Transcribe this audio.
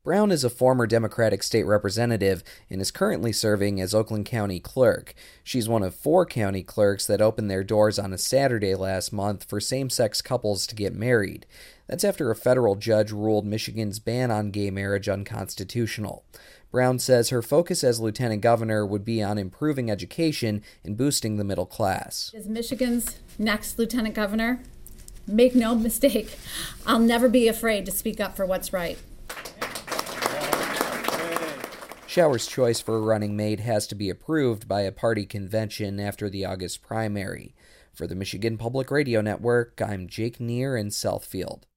Brown is a former Democratic state representative and is currently serving as Oakland County Clerk. She's one of 4 county clerks that opened their doors on a Saturday last month for same-sex couples to get married. That's after a federal judge ruled Michigan's ban on gay marriage unconstitutional. Brown says her focus as lieutenant governor would be on improving education and boosting the middle class. As Michigan's next lieutenant governor, make no mistake, I'll never be afraid to speak up for what's right. Shower's choice for a running mate has to be approved by a party convention after the August primary. For the Michigan Public Radio Network, I'm Jake Neer in Southfield.